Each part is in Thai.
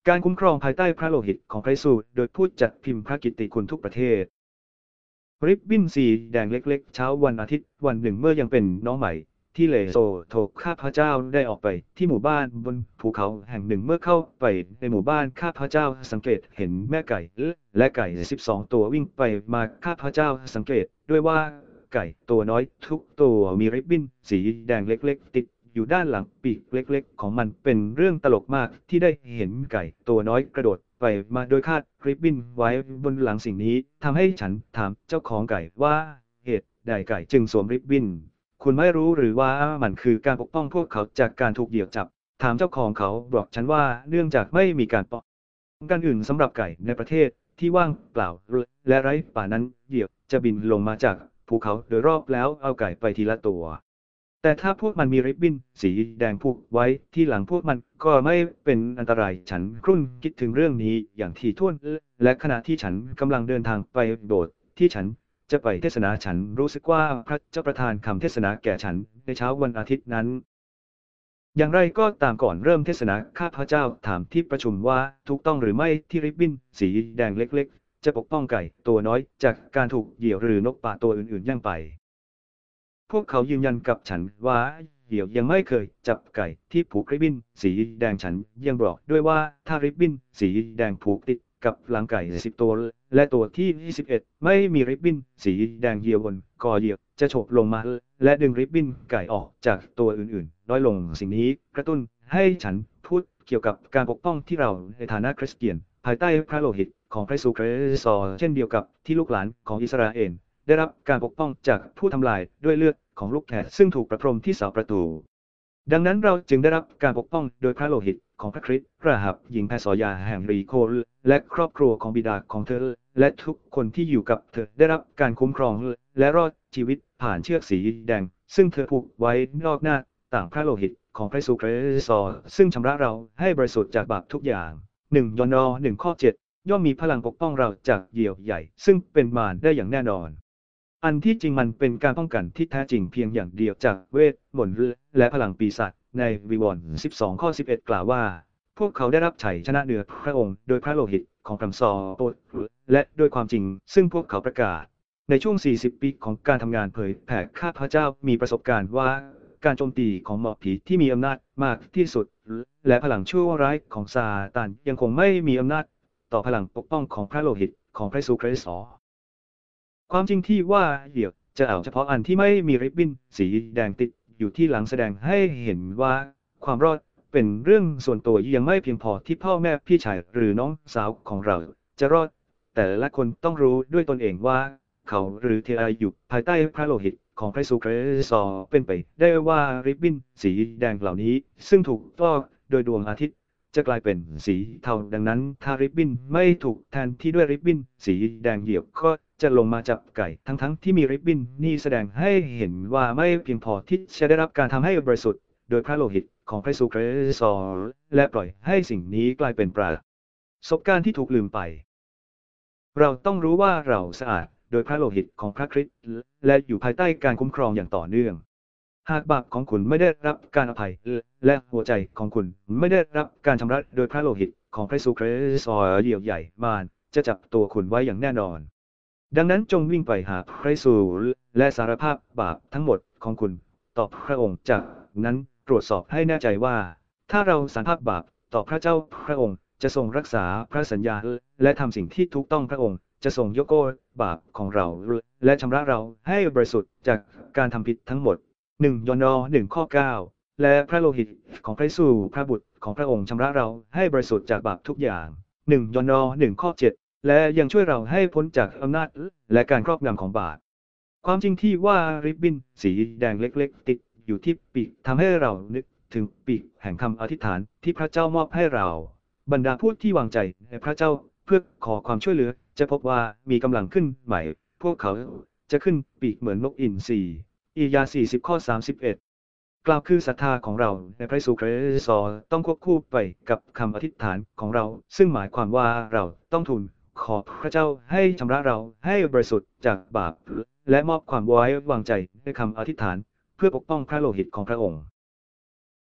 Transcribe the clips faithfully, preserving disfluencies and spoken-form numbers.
การคุ้มครองภายใต้พระโลหิตของพระเยซูโดยผู้จัดพิมพ์พระกิตติคุณทุกประเทศริบบิ้นสีแดงเล็กๆเช้าวันอาทิตย์วันหนึ่งเมื่อยังเป็นน้องใหม่ที่เลโซโถข้าพเจ้าได้ออกไปที่หมู่บ้านบนภูเขาแห่งหนึ่งเมื่อเข้าไปในหมู่บ้านข้าพเจ้าสังเกตเห็นแม่ไก่และไก่สิบสองตัววิ่งไปมาข้าพเจ้าสังเกตด้วยว่าไก่ตัวน้อยทุกตัวมีริบบิ้นสีแดงเล็กๆติดอยู่ด้านหลังปีกเล็กๆของมันเป็นเรื่องตลกมากที่ได้เห็นไก่ตัวน้อยกระโดดไปมาโดยคาดริบบิ้นไว้บนหลังสิ่งนี้ทำให้ฉันถามเจ้าของไก่ว่าเหตุใดไก่จึงสวมริบบิ้นคุณไม่รู้หรือว่ามันคือการปกป้องพวกเขาจากการถูกเหยี่ยวจับถามเจ้าของเขาบอกฉันว่าเนื่องจากไม่มีการป้องกันอื่นสำหรับไก่ในประเทศที่ว่างเปล่าและไร้ป่านั้นเหยี่ยวจะบินลงมาจากภูเขาโดยรอบแล้วเอาไก่ไปทีละตัวแต่ถ้าพวกมันมีริบบิ้นสีแดงผูกไว้ที่หลังพวกมันก็ไม่เป็นอันตรายฉันครุ่นคิดถึงเรื่องนี้อย่างถี่ถ้วนและขณะที่ฉันกำลังเดินทางไปโบสถ์ที่ฉันจะไปเทศนาฉันรู้สึกว่าพระเจ้าประทานคำเทศนาแก่ฉันในเช้าวันอาทิตย์นั้นอย่างไรก็ตามก่อนเริ่มเทศนาข้าพเจ้าถามที่ประชุมว่าถูกต้องหรือไม่ที่ริบบิ้นสีแดงเล็กๆจะปกป้องไก่ตัวน้อยจากการถูกเหยี่ยวหรือนกป่าตัวอื่นๆย่างไปพวกเขายืนยันกับฉันว่าเหยี่ยวยังไม่เคยจับไก่ที่ผูกริบบิ้นสีแดงฉันยังบอกด้วยว่าถ้าริบบิ้นสีแดงผูกติดกับหลังไก่สิบตัวและตัวที่ยี่สิบเอ็ดไม่มีริบบิ้นสีแดงเหยี่ยวบนคอเหยี่ยวจะโฉบลงมาและดึงริบบิ้นไก่ออกจากตัวอื่นๆน้อยลงสิ่งนี้กระตุ้นให้ฉันพูดเกี่ยวกับการปกป้องที่เราในฐานะคริสเตียนภายใต้พระโลหิตของพระเยซูคริสต์เช่นเดียวกับที่ลูกหลานของอิสราเอลได้รับการปกป้องจากผู้ทำลายด้วยเลือดของลูกแกะซึ่งถูกประพรมที่เสาประตูดังนั้นเราจึงได้รับการปกป้องโดยพระโลหิตของพระคริสต์ราหับหญิงแพสยาแห่งรีโคและครอบครัวของบิดาของเธอและทุกคนที่อยู่กับเธอได้รับการคุ้มครองและรอดชีวิตผ่านเชือกสีแดงซึ่งเธอผูกไว้นอกหน้าต่างพระโลหิตของพระเยซูคริสต์ซึ่งชำระเราให้บริสุทธิ์จากบาปทุกอย่างหนึ่งยอห์นหนึ่งข้อเจ็ดย่อมมีพลังปกป้องเราจากเหยี่ยวใหญ่ซึ่งเป็นมารได้อย่างแน่นอนอันที่จริงมันเป็นการป้องกันที่แท้จริงเพียงอย่างเดียวจากเวทมนต์และพลังปีศาจในวิวรณ์สิบสองข้อสิบเอ็ดกล่าวว่าพวกเขาได้รับชัยชนะเหนือพระองค์โดยพระโลหิตของพระซอโตและโดยความจริงซึ่งพวกเขาประกาศในช่วงสี่สิบปีของการทำงานเผยแผ่ข้าพเจ้ามีประสบการณ์ว่าการโจมตีของหมอผีที่มีอำนาจมากที่สุดและพลังชั่วร้ายของซาตานยังคงไม่มีอำนาจต่อพลังปกป้องของพระโลหิตของพระเยซูคริสต์ความจริงที่ว่าเหยี่ยวจะเอาเฉพาะอันที่ไม่มีริบบิ้นสีแดงติดอยู่ที่หลังแสดงให้เห็นว่าความรอดเป็นเรื่องส่วนตัวยังไม่เพียงพอที่พ่อแม่พี่ชายหรือน้องสาวของเราจะรอดแต่ละคนต้องรู้ด้วยตนเองว่าเขาหรือเธออยู่ภายใต้พระโลหิตของพระเยซูคริสต์เป็นไปได้ว่าริบบิ้นสีแดงเหล่านี้ซึ่งถูกฟอกโดยดวงอาทิตย์จะกลายเป็นสีเทาดังนั้นถ้าริบบิ้นไม่ถูกแทนที่ด้วยริบบิ้นสีแดงเหยี่ยวก็จะลงมาจับไก่ทั้งๆ ท, ที่มีริบบิ้นนี่แสดงให้เห็นว่าไม่เพียงพอที่จะได้รับการทำให้บริสุทธิ์โดยพระโลหิตของพระเยซูคริสต์และปล่อยให้สิ่งนี้กลายเป็นประสบการณ์ที่ถูกลืมไปเราต้องรู้ว่าเราสะอาดโดยพระโลหิตของพระคริสต์และอยู่ภายใต้การคุ้มครองอย่างต่อเนื่องหากบาปของคุณไม่ได้รับการอภัยและหัวใจของคุณไม่ได้รับการชำระโดยพระโลหิตของพระเยซูคริสต์เหยี่ยวใหญ่มารจะจับตัวคุณไว้อย่างแน่นอนดังนั้นจงวิ่งไปหาพระเยซูและสารภาพบาปทั้งหมดของคุณต่อพระองค์จากนั้นตรวจสอบให้แน่ใจว่าถ้าเราสารภาพบาปต่อพระเจ้าพระองค์จะทรงรักษาพระสัญญาและทำสิ่งที่ถูกต้องพระองค์จะทรงยกโทษบาปของเราและชำระเราให้บริสุทธิ์จากการทำผิดทั้งหมดหนึ่งยอห์นหนึ่งข้อเก้าและพระโลหิตของพระเยซูพระบุตรของพระองค์ชำระเราให้บริสุทธิ์จากบาปทุกอย่างหนึ่งยอห์นหนึ่งข้อเจ็ดและยังช่วยเราให้พ้นจากอำนาจและการครอบงำของบาปความจริงที่ว่าริบบิ้นสีแดงเล็กๆติดอยู่ที่ปีกทำให้เรานึกถึงปีกแห่งคำอธิษฐานที่พระเจ้ามอบให้เราบรรดาผู้ที่วางใจในพระเจ้าเพื่อขอความช่วยเหลือจะพบว่ามีกำลังขึ้นใหม่พวกเขาจะขึ้นปีกเหมือนนกอินทรีอียาสี่สิบข้อสามสิบเอ็ดกล่าวคือศรัทธาของเราในพระเยซูคริสต์ต้องควบคู่ไปกับคำอธิษฐานของเราซึ่งหมายความว่าเราต้องทูลขอพระเจ้าให้ชำระเราให้บริสุทธิ์จากบาปและมอบความไว้วางใจในคำอธิษฐานเพื่อปกป้องพระโลหิตของพระองค์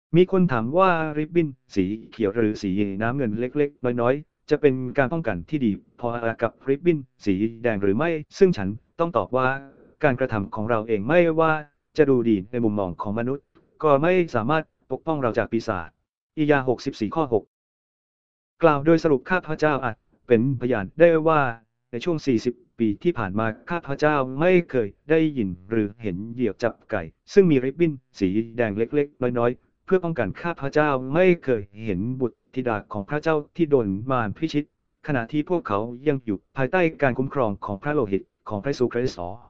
มีคนถามว่าริบบิ้นสีเขียวหรือสีน้ำเงินเล็กๆน้อยๆจะเป็นการป้องกันที่ดีพอกับริบบิ้นสีแดงหรือไม่ซึ่งฉันต้องตอบว่าการกระทำของเราเองไม่ว่าจะดูดีในมุมมองของมนุษย์ก็ไม่สามารถปกป้องเราจากปีศาจอียาหกสิบสี่ข้อหกกล่าวโดยสรุปข้าพเจ้าอาจเป็นพยานได้ว่าในช่วงสี่สิบปีที่ผ่านมาข้าพเจ้าไม่เคยได้ยินหรือเห็นเหยี่ยวจับไก่ซึ่งมีริบบิ้นสีแดงเล็กๆน้อยๆเพื่อป้องกันข้าพเจ้าไม่เคยเห็นบุตรธิดาของพระเจ้าที่โดนมารพิชิตขณะที่พวกเขายังอยู่ภายใต้การคุ้มครองของพระโลหิตของพระเยซูคริสต์